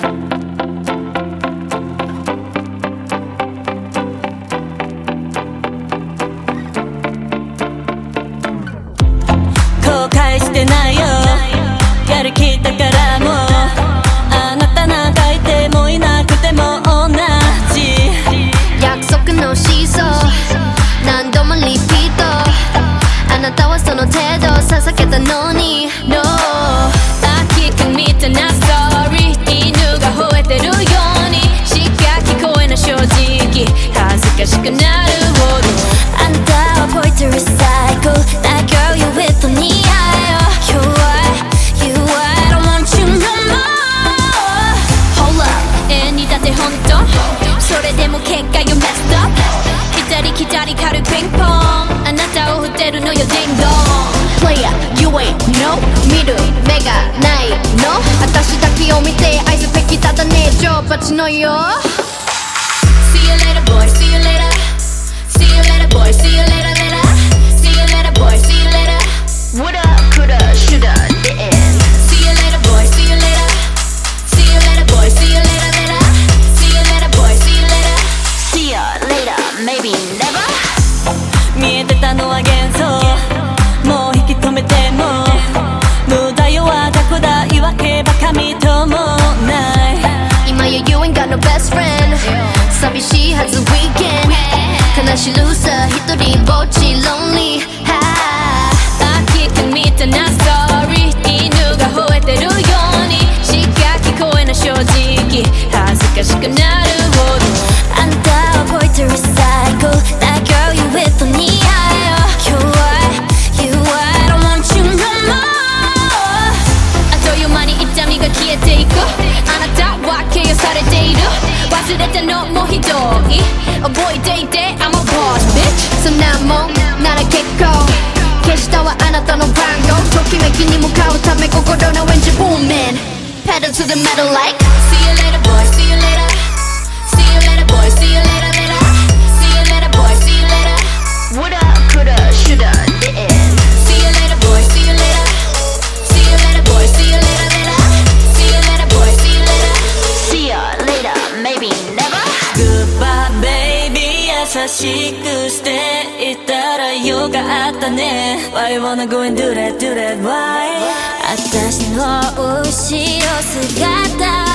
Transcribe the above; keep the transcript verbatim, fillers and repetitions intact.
後悔してないよ、やりきったからもうあなたなんかいてもいなくても同じ約束のシーソー何度もリピートあなたはその程度捧げたのに No 大きく見たな Sorry 犬が吠えてるようにしか聞こえない正直恥ずかしくなるほどあんたはポイズリサイクル That girl you with me You are, you are I don't want you no more Hold up 絵にだってほんとそれでも結果 You messed up 左左軽ピンポンあなたを振ってるのよディンドン Player, you ain't no 見る目がないの私だけを見て愛すべきただね女罰のよ See you later boy, see you later See you later boy, see you later later See you later boy, see you later Woulda, coulda, shoulda, didn't See you later boy, see you later See you later boy, see you later later See you later boy, see you later See ya later, maybe never 見えてたのは幻想もう引き止めても無駄よは雑魚だ言い訳ばかみともない今や You ain't got no best friend 寂しいはず Weekend 悲しルーサー一人ぼっち Lonely 大きく見たな Sorry 犬が吠えてるようにしか聞こえない正直恥ずかしくなるほどあんたはポイズリサイクル That girl you with me You are, you are I don't want you no more あっという間に痛みが消えていくあなたは形容されている忘れたのもひどい覚えていて I'm a boss bitch そんなもんなら結構消したはあなたの番号ときめきに向かうため心のエンジン Booming Pedal to the metal like See you later boy, see you later See you later boy, see you later later See you later boy, see you later Woulda, coulda, shoulda, didn't See you later boy, see you later See you later boy, see you later later See you later boy, see you later See ya later, maybe never Goodbye baby 優しくしていたらよかったね Why you wanna go and do that, do that, why 私の後ろ姿